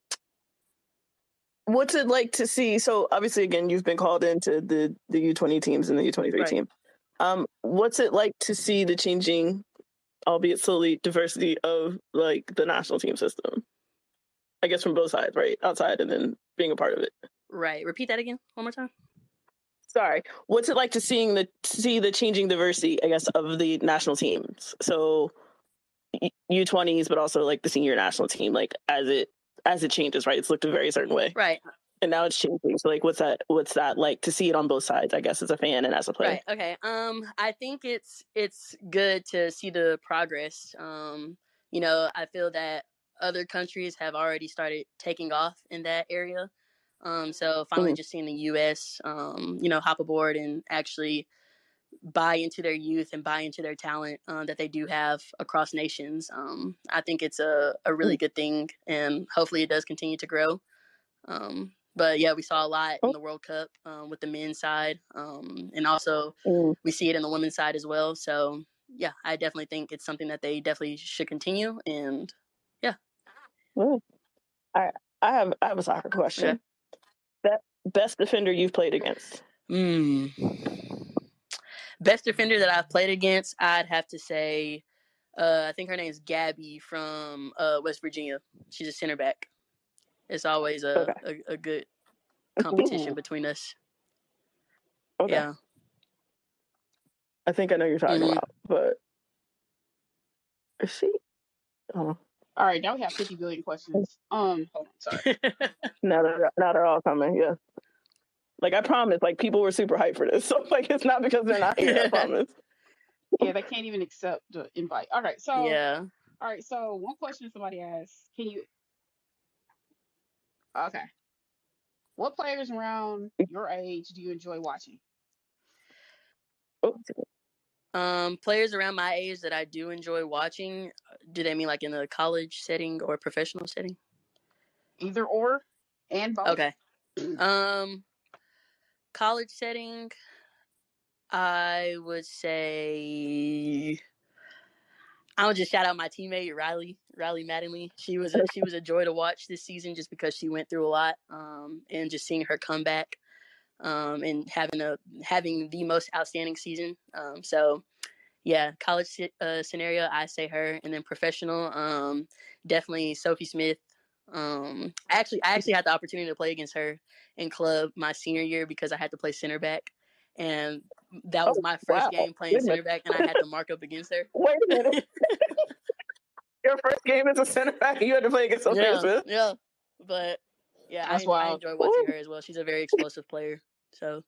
What's it like to see? So obviously, again, you've been called into the U20 teams and the U23 Right. team. What's it like to see the changing, albeit slowly, diversity of like the national team system? I guess from both sides, right? Outside and then being a part of it. Right. Repeat that again one more time. Sorry. What's it like to see the changing diversity, I guess, of the national teams? So U20s, but also like the senior national team, like as it changes, right? It's looked a very certain way. Right. And now it's changing. So like what's that like to see it on both sides, I guess, as a fan and as a player? Right. Okay. I think it's good to see the progress. I feel that other countries have already started taking off in that area. So finally just seeing the US hop aboard and actually buy into their youth and buy into their talent that they do have across nations. I think it's a really good thing, and hopefully it does continue to grow. But yeah, we saw a lot in the World Cup with the men's side, and also we see it in the women's side as well. So yeah, I definitely think it's something that they definitely should continue. And yeah. I have a soccer question. Okay. Best defender you've played against? Best defender that I've played against, I'd have to say, I think her name is Gabby from West Virginia. She's a center back. It's always a good competition between us. Okay. Yeah. I think I know you're talking about, but is she? All right, now we have 50 billion questions. Hold on, sorry. Now they're all coming. Yeah. Like I promise, like people were super hyped for this, so like it's not because they're not here. I promise. Yeah, they can't even accept the invite. All right, so yeah. All right, so one question somebody asked: Can you? Okay. What players around your age do you enjoy watching? Players around my age that I do enjoy watching. Do they mean like in a college setting or a professional setting? Either or, and both. Okay. College setting, I would say I would just shout out my teammate Riley Mattingly. She was a joy to watch this season just because she went through a lot, and just seeing her come back, and having the most outstanding season. So yeah, college scenario, I say her, and then professional, definitely Sophie Smith. I actually had the opportunity to play against her in club my senior year because I had to play center back, and that was my first game playing center back, and I had to mark up against her. Wait a minute. Your first game as a center back, you had to play against Sophie Smith? Yeah. But yeah, I enjoy watching her as well. She's a very explosive player. So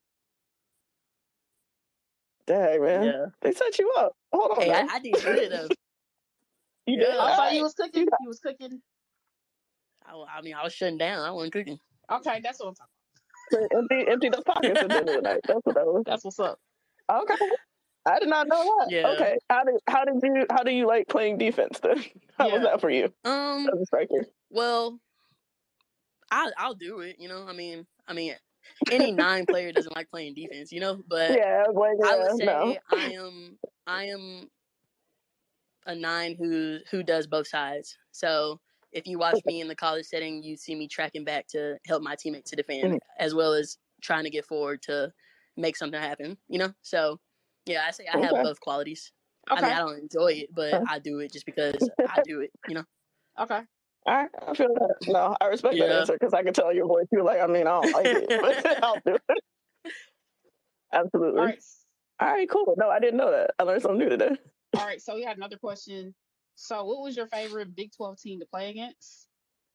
dang, man. Yeah. They set you up. Hold on. Hey, I did good though. You did? I thought you was cooking. You was cooking. I was shutting down. I wasn't cooking. Okay, that's what I'm talking about. Empty those pockets at the end of the night. That's what that was. That's what's up. Okay. I did not know that. Yeah. Okay. How do you like playing defense then? How was that for you? As a striker. Well, I'll do it, I mean any 9 player doesn't like playing defense, but yeah, I would say I am a 9 who does both sides. So if you watch me in the college setting, you see me tracking back to help my teammate to defend, as well as trying to get forward to make something happen, So, yeah, I say I have both qualities. Okay. I mean, I don't enjoy it, but I do it just because I do it, Okay. All right, I feel that. No, I respect that answer because I can tell your voice. You're like, I don't like it, but I'll do it. Absolutely. All right. All right, cool. No, I didn't know that. I learned something new today. All right, so we got another question. So, what was your favorite Big 12 team to play against?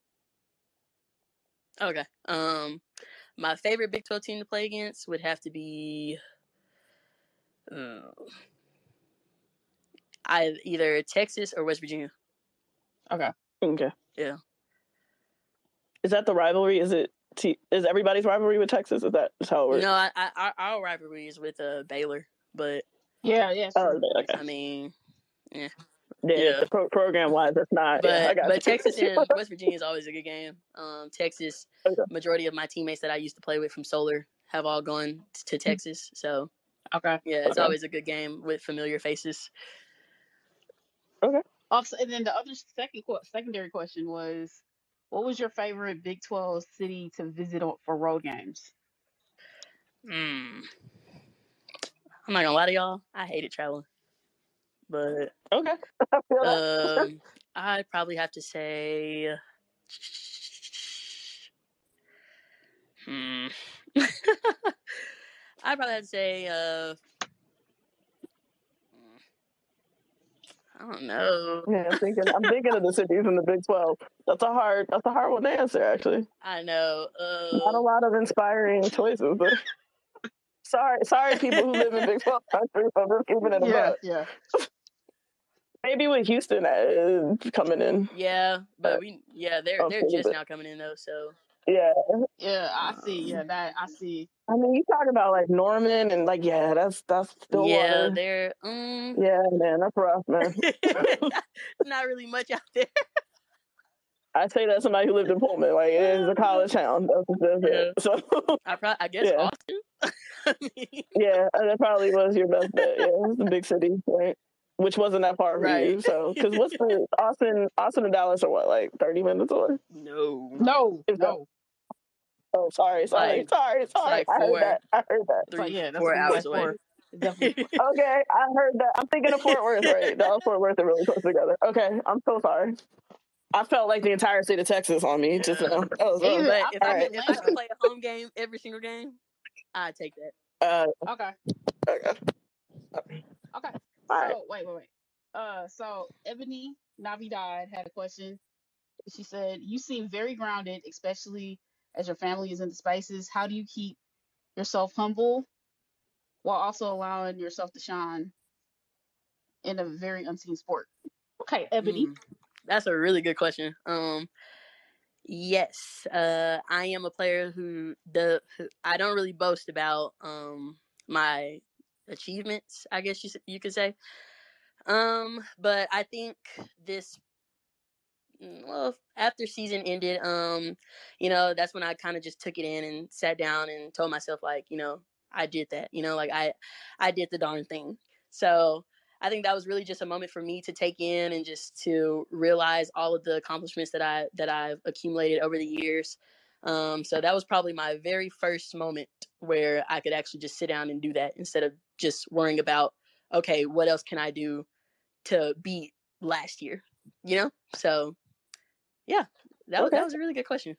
Okay. My favorite Big 12 team to play against would have to be either Texas or West Virginia. Okay. Yeah. Is that the rivalry? Is everybody's rivalry with Texas? Is that how it works? No, our rivalry is with Baylor, but yeah. Oh, okay. I mean, yeah. Yeah, program wise, that's not. But Texas and West Virginia is always a good game. Texas, majority of my teammates that I used to play with from Solar have all gone to Texas, so okay. Yeah, it's always a good game with familiar faces. Okay. Also, and then the other secondary question was, what was your favorite Big 12 city to visit for road games? I'm not gonna lie to y'all, I hated traveling, but okay. I'd probably have to say, I'd probably have to say, I don't know. Yeah, I'm thinking of the cities in the Big 12. That's a hard one to answer, actually. I know. Not a lot of inspiring choices. But sorry, people who live in Big 12 country. I'm just keeping it a buck. Yeah. Maybe with Houston coming in. Yeah, but they're just now coming in though. So yeah, I see. Yeah, that I see. I mean, you talk about like Norman and like that's still water. They're yeah, man, that's rough, man. Not really much out there. I say that somebody who lived in Pullman, like it is a college town. That's so I guess Austin. Yeah, that probably was your best bet. Yeah, it's a big city, right? Which wasn't that far from you. So, because what's the Austin and Dallas are what, like 30 minutes away? No. Oh, sorry. Like, I heard that. 4 hours away. Definitely. Okay, I heard that. I'm thinking of Fort Worth, right? Dallas, Fort Worth are really close together. Okay, I'm so sorry. I felt like the entire state of Texas on me just now. But if I could play a home game every single game, I'd take that. Okay. All so wait. So Ebony Navidad had a question. She said, "You seem very grounded, especially as your family is in the spaces. How do you keep yourself humble while also allowing yourself to shine in a very unseen sport?" Okay, Ebony. That's a really good question. Yes, I am a player who I don't really boast about my achievements, I guess you could say. But I think after season ended, that's when I kind of just took it in and sat down and told myself, like, I did that, like I did the darn thing. So I think that was really just a moment for me to take in and just to realize all of the accomplishments that I've accumulated over the years. So that was probably my very first moment where I could actually just sit down and do that instead of just worrying about, okay, what else can I do to beat last year, So yeah, that was a really good question.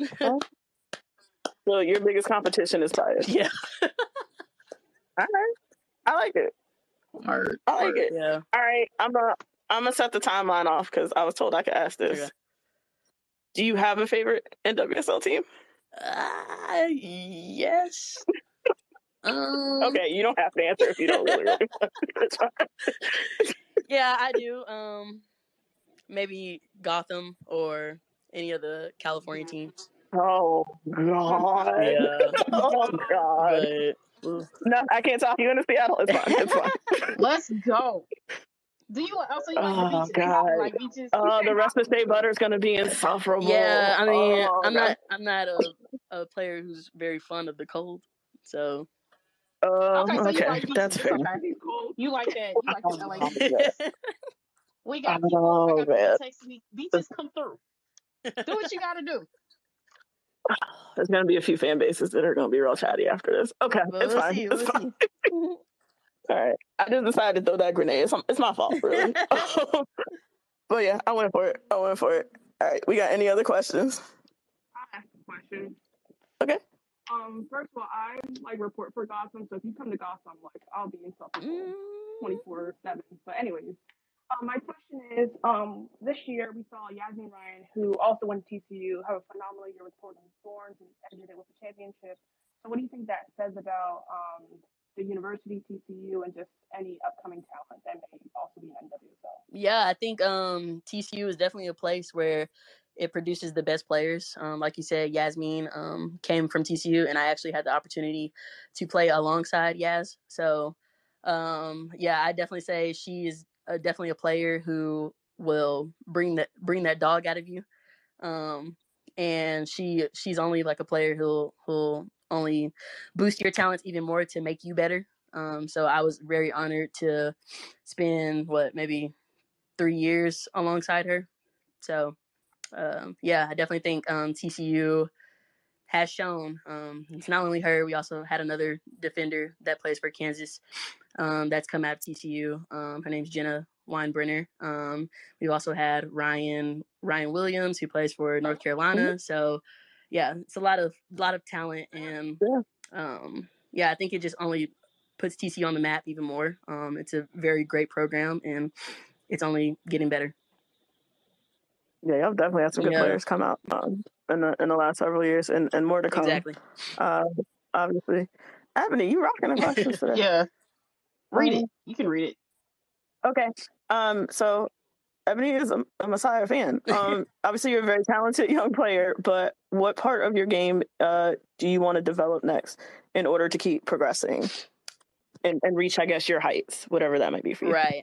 So your biggest competition is bias. Yeah. All right. I like it. I like it. Yeah. All right. I'm gonna set the timeline off because I was told I could ask this. Okay. Do you have a favorite NWSL team? Yes. Okay, you don't have to answer if you don't really want to. Yeah, I do. Maybe Gotham or any of the California teams. Oh God! Yeah. Oh God! No, I can't talk you into Seattle. It's fine. It's fine. Let's go. Do you also like the beaches? God. You like beaches? The rest of State Butter is gonna be insufferable. Yeah, I mean, I'm not a player who's very fond of the cold, so. Okay, so you like beaches. That's fair. Okay. You like that? You like the LA beaches? We got people. Texas beaches come through. Do what you gotta do. There's gonna be a few fan bases that are gonna be real chatty after this. Okay, it's fine. It's fine. All right, I just decided to throw that grenade. It's my fault, really. But yeah, I went for it. All right, we got any other questions? I have a question. Okay. First of all, I like report for Gotham, so if you come to Gotham, like I'll be insufferable 24/7. But anyways, my question is, this year we saw Yasmin Ryan, who also went to TCU, have a phenomenal year with Portland Thorns and ended it with a championship. So what do you think that says about the university, TCU, and just any upcoming talent that may also be in NWSL? Yeah, I think TCU is definitely a place where it produces the best players. Like you said, Yasmin came from TCU, and I actually had the opportunity to play alongside Yas. So, yeah, I definitely say she is definitely a player who will bring that dog out of you. And she's only like a player who'll only boost your talents even more to make you better. So I was very honored to spend maybe 3 years alongside her. So yeah, I definitely think TCU has shown. It's not only her. We also had another defender that plays for Kansas that's come out of TCU. Her name's Jenna Weinbrenner. We've also had Ryan Williams, who plays for North Carolina. So yeah, it's a lot of talent, and yeah, I think it just only puts TCU on the map even more. It's a very great program, and it's only getting better. Yeah, y'all definitely had some good players come out in the last several years, and more to come. Exactly. Obviously, Ebony, you rocking the questions today. Yeah, read it. You can read it. Okay. So Ebony is a Messiah fan. Obviously, you're a very talented young player, but what part of your game do you want to develop next in order to keep progressing and reach, I guess, your heights, whatever that might be for you? Right.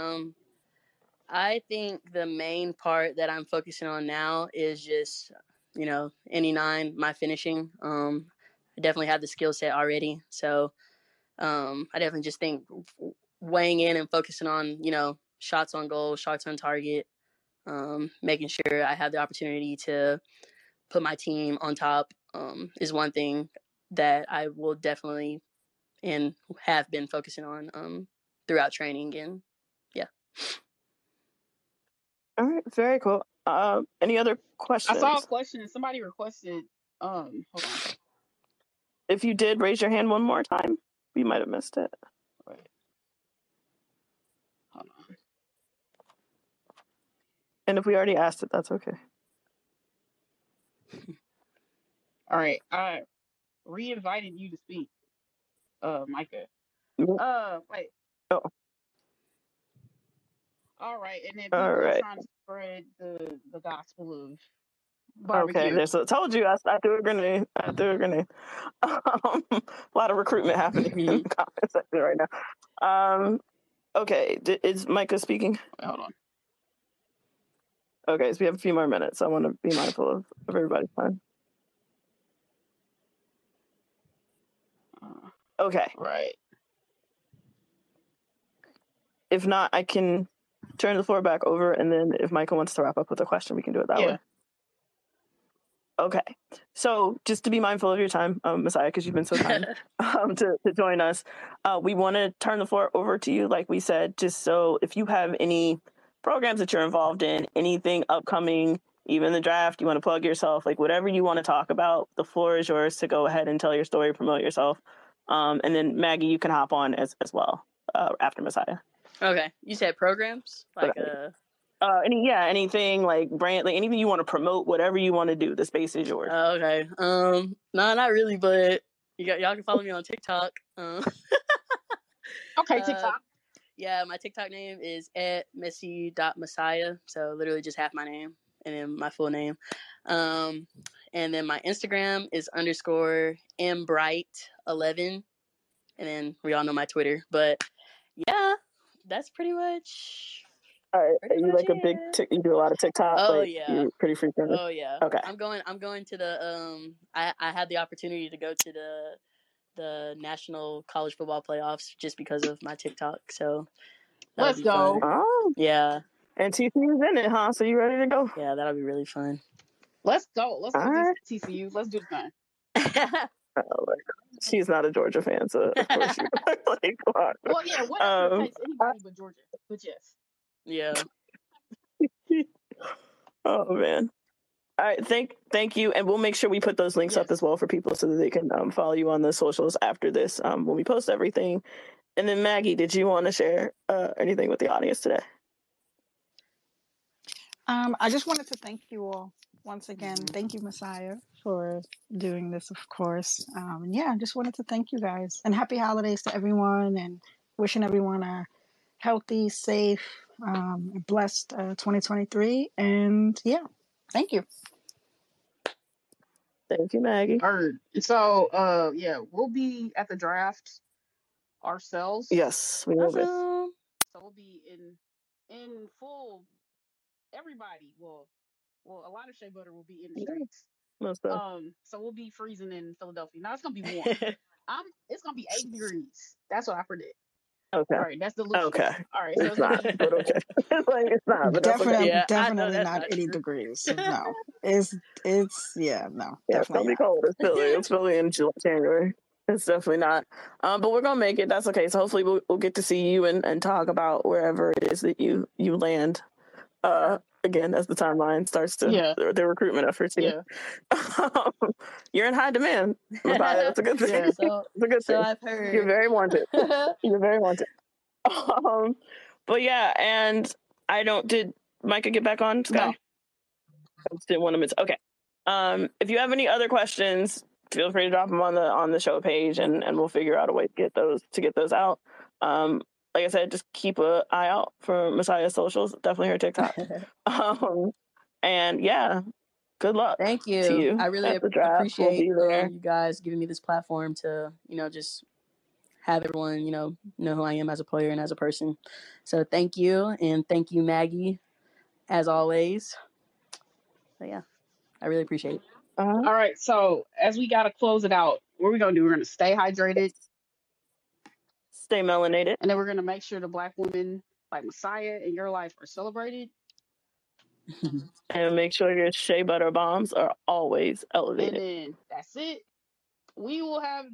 I think the main part that I'm focusing on now is just, NE9, my finishing. I definitely have the skill set already. So I definitely just think weighing in and focusing on, shots on goal, shots on target, making sure I have the opportunity to put my team on top is one thing that I will definitely and have been focusing on throughout training. And yeah. All right, very cool. Any other questions? I saw a question and somebody requested. Hold on. If you did raise your hand one more time, we might have missed it. Right. Hold on. And if we already asked it, that's okay. All right, I re-invited you to speak, Micah. Wait. Oh. All right, and then people are trying to spread the gospel of barbecue. Okay, so I told you I threw a grenade. A lot of recruitment happening in the comment section right now. Okay, is Micah speaking? Wait, hold on. Okay, so we have a few more minutes. I want to be mindful of everybody's time. Okay. Right. If not, I can turn the floor back over, and then if Michael wants to wrap up with a question, we can do it that way. Okay. So just to be mindful of your time, Messiah, because you've been so kind to join us, we want to turn the floor over to you, like we said, just so if you have any programs that you're involved in, anything upcoming, even the draft, you want to plug yourself, like whatever you want to talk about, the floor is yours to go ahead and tell your story, promote yourself. And then Maggie, you can hop on as well after Messiah. Okay. You said programs? Like anything like brand, like anything you want to promote, whatever you want to do, the space is yours. Okay. No, not really, but y'all can follow me on TikTok. Okay, TikTok. Yeah, my TikTok name is @Missy.Messiah. So literally just half my name and then my full name. And then my Instagram is _mbright11. And then we all know my Twitter. But yeah, that's pretty much. Are you like a big? You do a lot of TikTok. Oh like, yeah, you're pretty frequent. Oh yeah. Okay. I'm going to the I had the opportunity to go to the National College Football Playoffs just because of my TikTok. So let's go. Oh yeah. And TCU's in it, huh? So you ready to go? Yeah, that'll be really fun. Let's go. Let's go TCU. Let's do the thing. She's not a Georgia fan, so of course you like. Well, yeah. Whatever takes anybody but Georgia. But yes. Yeah. Oh man. All right, thank you, and we'll make sure we put those links up as well for people so that they can follow you on the socials after this when we post everything. And then Maggie, did you want to share anything with the audience today? I just wanted to thank you all once again. Thank you, Messiah, for doing this, of course. And yeah, I just wanted to thank you guys, and happy holidays to everyone, and wishing everyone a healthy, safe, blessed 2023. And yeah, thank you. Thank you, Maggie. Heard. So, yeah, we'll be at the draft ourselves. Yes, we will. Awesome. So we'll be in full. Everybody will. Well, a lot of Shea Butter will be in the streets. So we'll be freezing in Philadelphia. Now it's gonna be warm. It's gonna be 80 degrees. That's what I predict. Okay. All right, that's delusional. Okay. All right, so it's not, but okay. It's not, but definitely, okay. definitely not 80 degrees. No, it's no. Yeah, it's gonna be cold. It's Philly in January. It's definitely not. But we're gonna make it. That's okay. So hopefully we'll get to see you and talk about wherever it is that you land. Again, as the timeline starts to the recruitment efforts here. Yeah. You're in high demand. That's a good thing. Yeah, so I've heard. You're very wanted. You're very wanted. But yeah, and did Micah get back on, Sky? No. I just didn't want to miss. Okay. If you have any other questions, feel free to drop them on the show page, and we'll figure out a way to get those out. Like I said, just keep an eye out for Messiah's socials. Definitely her TikTok. And yeah, good luck. Thank you. To you. I really appreciate you guys giving me this platform to, just have everyone, know who I am as a player and as a person. So thank you. And thank you, Maggie, as always. But yeah, I really appreciate it. All right. So as we got to close it out, what are we going to do? We're going to stay hydrated. Stay melanated. And then we're going to make sure the Black women like Messiah in your life are celebrated. And make sure your Shea Butter bombs are always elevated. And then that's it. We will have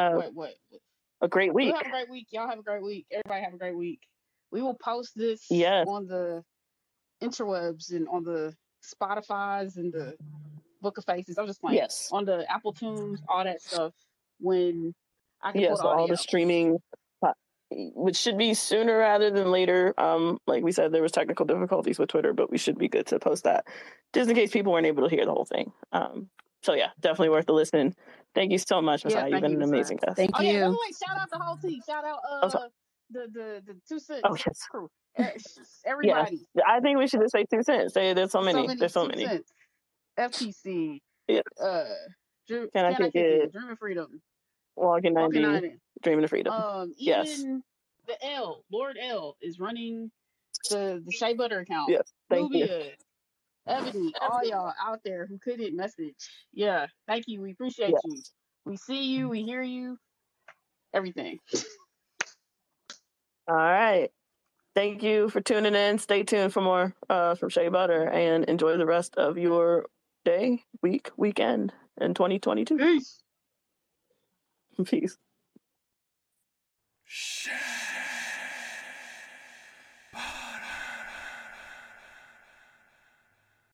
a great week. We'll have a great week. Y'all have a great week. Everybody have a great week. We will post this on the interwebs and on the Spotify's and the Book of Faces. I'm just playing. Yes. On the Apple Tunes, all that stuff. When I can put all the streaming, which should be sooner rather than later. Like we said, there was technical difficulties with Twitter, but we should be good to post that just in case people weren't able to hear the whole thing. So yeah, definitely worth the listen. Thank you so much, Messiah. You've been an amazing guest. Thank you. Yeah, wait, shout out the whole team. Shout out the 2 Cents crew. Everybody. Yes. I think we should just say 2 Cents. There's so many. There's so many. FTC. Yeah. Can I Kick It? Dream of Freedom. Walking 90. Dreaming of Freedom. Even the L, Lord L, is running the Shea Butter account. Yes. Thank you. Ebony, all y'all out there who couldn't message. Yeah, thank you. We appreciate you. We see you. We hear you. Everything. All right. Thank you for tuning in. Stay tuned for more from Shea Butter, and enjoy the rest of your day, weekend in 2022. Peace. Peace.